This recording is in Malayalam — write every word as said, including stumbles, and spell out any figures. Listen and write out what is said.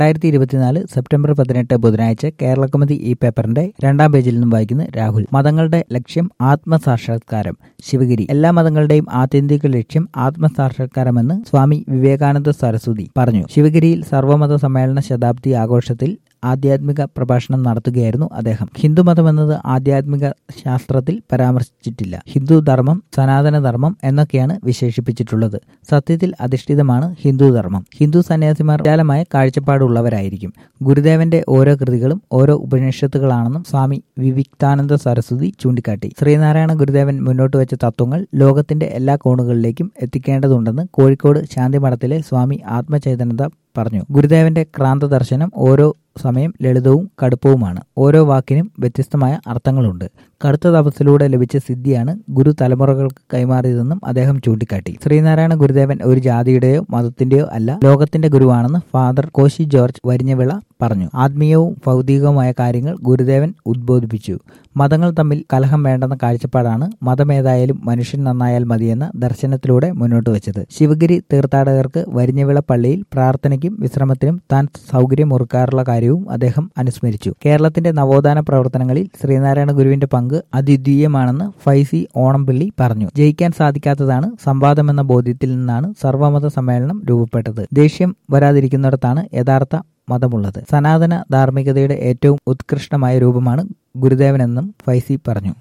രണ്ടായിരത്തി ഇരുപത്തിനാല് സെപ്റ്റംബർ പതിനെട്ട് ബുധനാഴ്ച കേരളകൗമുദി ഈ പേപ്പറിന്റെ രണ്ടാം പേജിൽ നിന്നും വായിക്കുന്നു രാഹുൽ. മതങ്ങളുടെ ലക്ഷ്യം ആത്മസാക്ഷാത്കാരം. ശിവഗിരി. എല്ലാ മതങ്ങളുടെയും ആത്യന്തിക ലക്ഷ്യം ആത്മസാക്ഷാത്കാരമെന്ന് സ്വാമി വിവേകാനന്ദ സരസ്വതി പറഞ്ഞു. ശിവഗിരിയിൽ സർവമത സമ്മേളന ശതാബ്ദി ആഘോഷത്തിൽ ആധ്യാത്മിക പ്രഭാഷണം നടത്തുകയായിരുന്നു അദ്ദേഹം. ഹിന്ദുമതം എന്നത് ആധ്യാത്മിക ശാസ്ത്രത്തിൽ പരാമർശിച്ചിട്ടില്ല. ഹിന്ദു ധർമ്മം, സനാതന ധർമ്മം എന്നൊക്കെയാണ് വിശേഷിപ്പിച്ചിട്ടുള്ളത്. സത്യത്തിൽ അധിഷ്ഠിതമാണ് ഹിന്ദു ധർമ്മം. ഹിന്ദു സന്യാസിമാർ വിശാലമായ കാഴ്ചപ്പാടുള്ളവരായിരിക്കും. ഗുരുദേവന്റെ ഓരോ കൃതികളും ഓരോ ഉപനിഷത്തുകളാണെന്നും സ്വാമി വിവിക്താനന്ദ സരസ്വതി ചൂണ്ടിക്കാട്ടി. ശ്രീനാരായണ ഗുരുദേവൻ മുന്നോട്ട് വെച്ച തത്വങ്ങൾ ലോകത്തിന്റെ എല്ലാ കോണുകളിലേക്കും എത്തിക്കേണ്ടതുണ്ടെന്ന് കോഴിക്കോട് ശാന്തിമഠത്തിലെ സ്വാമി ആത്മചൈതന്യത പറഞ്ഞു. ഗുരുദേവന്റെ ക്രാന്ത ദർശനം ഓരോ സമയം ലളിതവും കടുപ്പവുമാണ്. ഓരോ വാക്കിനും വ്യത്യസ്തമായ അർത്ഥങ്ങളുണ്ട്. കടുത്ത തപസ്സിലൂടെ ലഭിച്ച സിദ്ധിയാണ് ഗുരു തലമുറകൾക്ക് കൈമാറിയതെന്നും അദ്ദേഹം ചൂണ്ടിക്കാട്ടി. ശ്രീനാരായണ ഗുരുദേവൻ ഒരു ജാതിയുടെയോ മതത്തിന്റെയോ അല്ല, ലോകത്തിന്റെ ഗുരുവാണെന്ന് ഫാദർ കോശി ജോർജ് വരിഞ്ഞവിള പറഞ്ഞു. ആത്മീയവും ഭൗതികവുമായ കാര്യങ്ങൾ ഗുരുദേവൻ ഉദ്ബോധിപ്പിച്ചു. മതങ്ങൾ തമ്മിൽ കലഹം വേണ്ടെന്ന കാഴ്ചപ്പാടാണ് മതമേതായാലും മനുഷ്യൻ നന്നായാൽ മതിയെന്ന ദർശനത്തിലൂടെ മുന്നോട്ട് വെച്ചത്. ശിവഗിരി തീർത്ഥാടകർക്ക് വരിഞ്ഞവിള പള്ളിയിൽ പ്രാർത്ഥനയ്ക്കും വിശ്രമത്തിനും താൻ സൗകര്യം ഒരുക്കാറുള്ള കാര്യവും അദ്ദേഹം അനുസ്മരിച്ചു. കേരളത്തിന്റെ നവോത്ഥാന പ്രവർത്തനങ്ങളിൽ ശ്രീനാരായണ ഗുരുവിന്റെ പങ്ക് അതിദ്വീയമാണെന്ന് ഫൈസി ഓണംപിള്ളി പറഞ്ഞു. ജയിക്കാൻ സാധിക്കാത്തതാണ് സംവാദമെന്ന ബോധ്യത്തിൽ നിന്നാണ് സർവമത സമ്മേളനം രൂപപ്പെട്ടത്. ദേഷ്യം വരാതിരിക്കുന്നിടത്താണ് യഥാർത്ഥ മതമുള്ളത്. സനാതന ധാർമ്മികതയുടെ ഏറ്റവും ഉത്കൃഷ്ടമായ രൂപമാണ് ഗുരുദേവനെന്നും ഫൈസി പറഞ്ഞു.